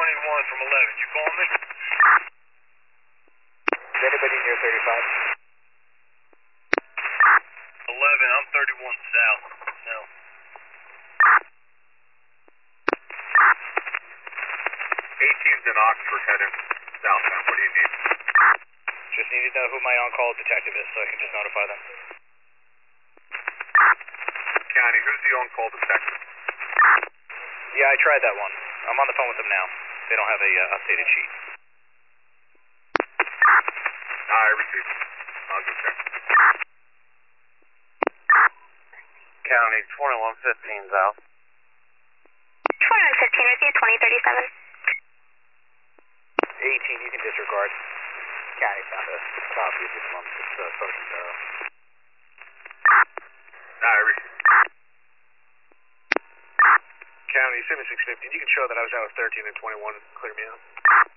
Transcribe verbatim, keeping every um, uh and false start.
twenty-one from eleven. You calling me? Is anybody near thirty-five? eleven, I'm thirty-one south. No. eighteen's in Oxford heading southbound. What do you need? Just need to know who my on-call detective is so I can just notify them. County, who's the on-call detective? Yeah, I tried that one. I'm on the phone with them now. They don't have a uh, updated sheet. I received. I'll go check. County, twenty-one fifteen south. twenty-one fifteen with you, twenty thirty-seven. eighteen, you can disregard. County found a copy of this one. It's uh, Sergeant Barrow. I received. County, seventy-six fifteen. You can show that I was out with thirteen and twenty-one. Clear me out.